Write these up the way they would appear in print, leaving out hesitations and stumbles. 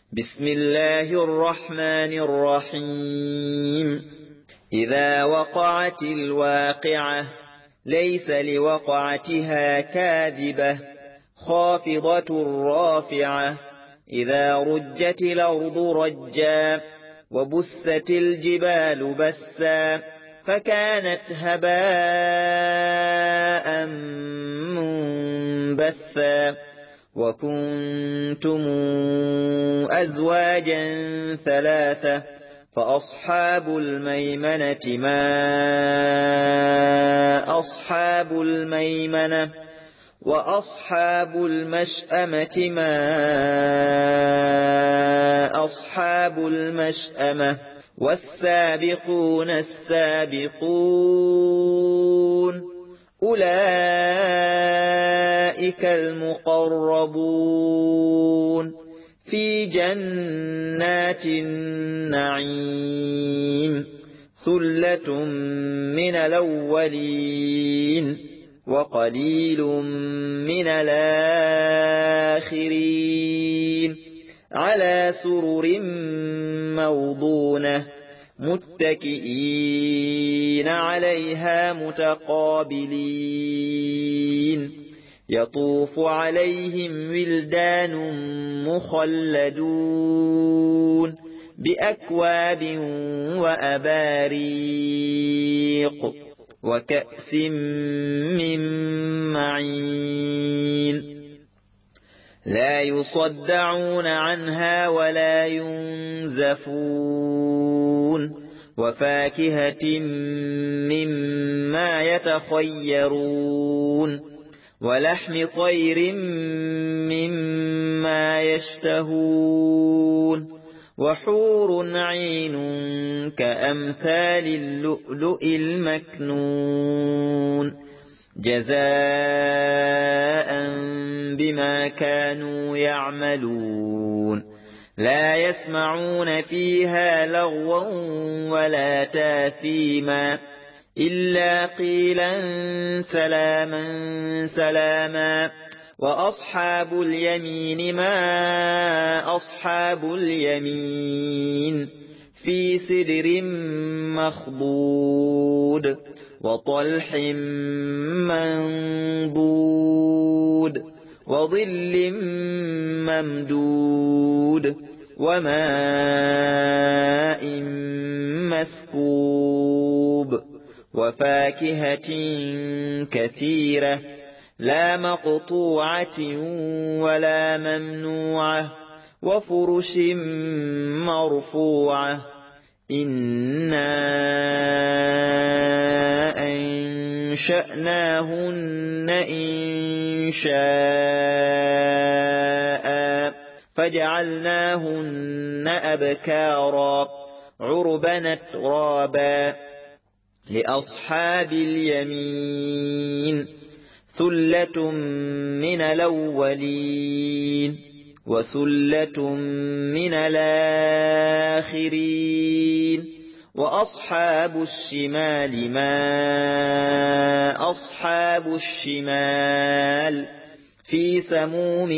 بسم الله الرحمن الرحيم إذا وقعت الواقعة ليس لوقعتها كاذبة خافضة رافعة إذا رجت الأرض رجا وبست الجبال بسا فكانت هباء منبثا وكنتم أزواجا ثلاثة فأصحاب الميمنة ما أصحاب الميمنة وأصحاب المشأمة ما أصحاب المشأمة والسابقون السابقون أولئك المقربون في جنات النعيم ثلة من الأولين وقليل من الآخرين على سرر موضونة متكئين عليها متقابلين يطوف عليهم ولدان مخلدون بأكواب وأباريق وكأس من معين لا يصدعون عنها ولا ينزفون وفاكهة مما يتخيرون ولحم طير مما يشتهون وحور عين كأمثال اللؤلؤ المكنون جزاء بما كانوا يعملون لا يسمعون فيها لغوا ولا تاثيما إلا قيلا سلاما سلاما وأصحاب اليمين ما أصحاب اليمين في سدر مخضود وطلح منضود وظل ممدود وماء مسكوب وفاكهة كثيرة لا مقطوعة ولا ممنوعة وفرش مرفوعة إنا أنشأناهن إنشاء فجعلناهن أبكارا عربا أترابا لأصحاب اليمين ثلة من الأولين وثلة من الآخرين وأصحاب الشمال ما أصحاب الشمال في سموم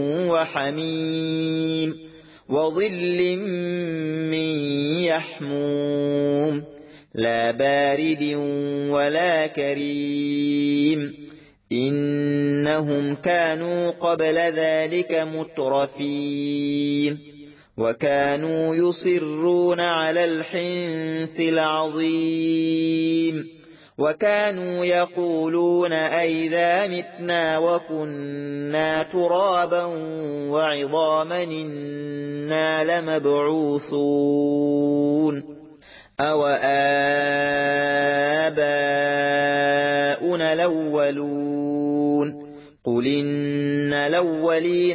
وحميم وظل من يحموم لا بارد ولا كريم إنهم كانوا قبل ذلك مترفين وكانوا يصرون على الحنث العظيم وكانوا يقولون أئذا متنا وكنا ترابا وعظاما إنا لمبعوثون أو آباؤنا الأولون قل إن الأولين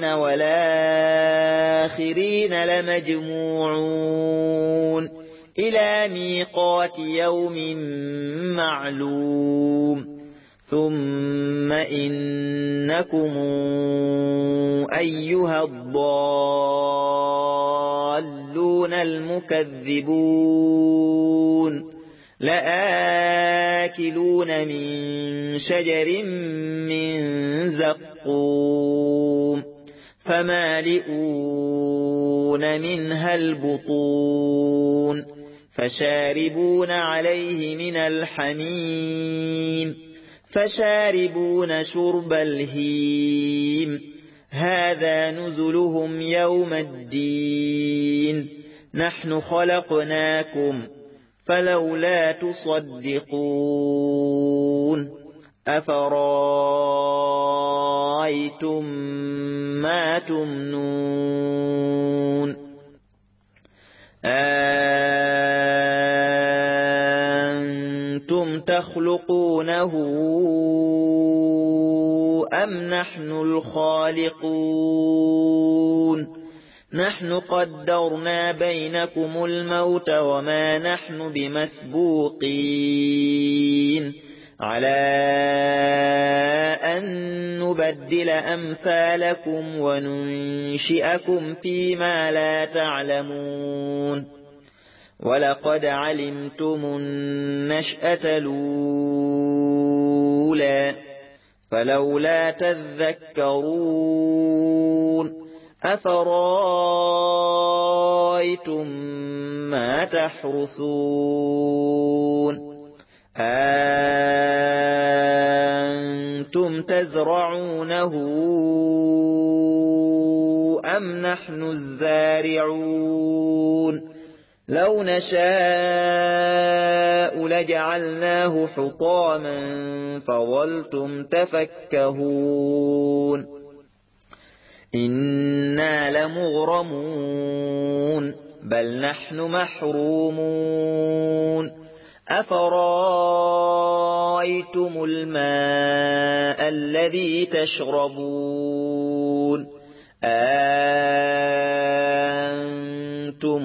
والآخرين لمجموعون إلى ميقات يوم معلوم ثم إنكم أيها الضالون المكذبون لآكلون من شجر من زقوم فمالئون فمالئون منها البطون فشاربون عليه من الحميم فشاربون شرب الهيم هذا نزلهم يوم الدين نحن خلقناكم فلولا تصدقون أفرأيتم ما تمنون أنتم تخلقونه أم نحن الخالقون نحن قدرنا بينكم الموت وما نحن بمسبوقين على أن نبدل أمثالكم وننشئكم فيما لا تعلمون ولقد علمتم النشأة الأولى فلولا تذكرون أفرأيتم ما تحرثون أنتم تزرعونه أم نحن الزارعون لو نشاء لجعلناه حطاما فظلتم تفكهون إنا لمغرمون بل نحن محرومون أفرأيتم الماء الذي تشربون أنتم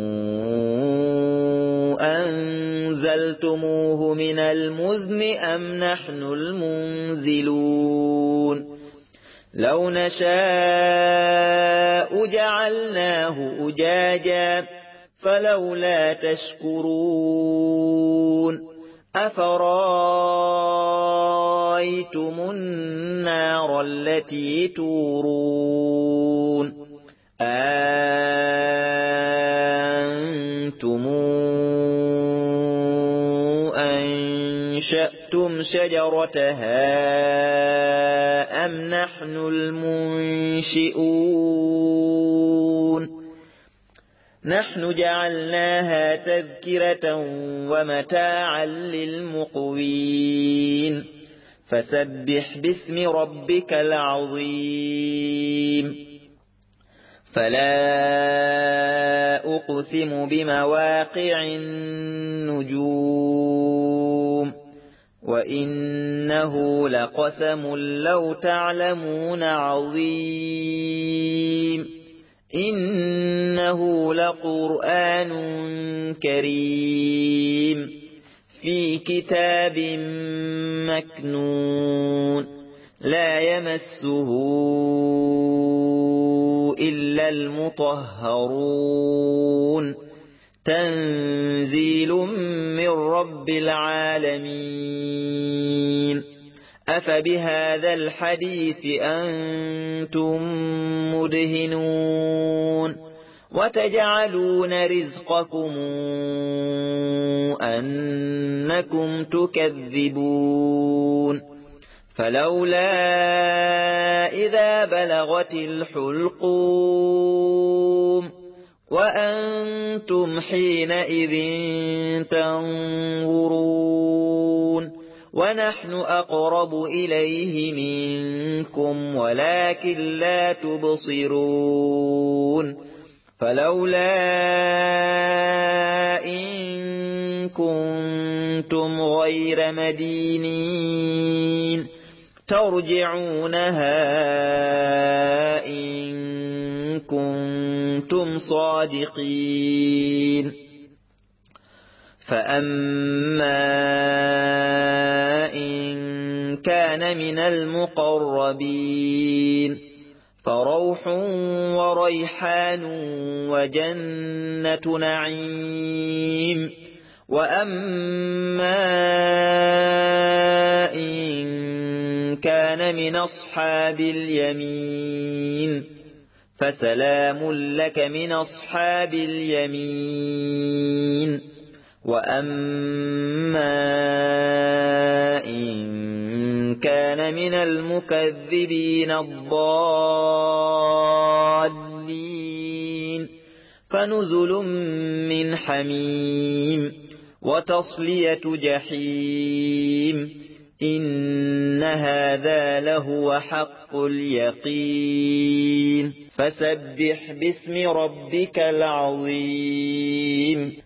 أنزلتموه من المزن أم نحن المنزلون لو نشاء جعلناه أجاجا فلولا تشكرون أفرأيتم النار التي تورون أنتم أنشأتم شجرتها أم نحن المنشئون نحن جعلناها تذكرة ومتاعا للمقوين فسبح باسم ربك العظيم فلا أقسم بمواقع النجوم وإنه لقسم لو تعلمون عظيم إنه لقرآن كريم في كتاب مكنون لا يمسه إلا المطهرون تنزيل من رب العالمين أفبهذا الحديث أنتم مدهنون وتجعلون رزقكم أنكم تكذبون فلولا إذا بلغت الحلقوم وأنتم حينئذ تنظرون ونحن أقرب إليه منكم ولكن لا تبصرون فلولا إن كنتم غير مدينين ترجعونها إن كنتم صادقين فأما إن كان من المقربين فروح وريحان وجنة نعيم وأما إن كان من أصحاب اليمين فسلام لك من أصحاب اليمين وأما إن كان من المكذبين الضالين فنزل من حميم وتصلية جحيم إن هذا لهو حق اليقين فسبح باسم ربك العظيم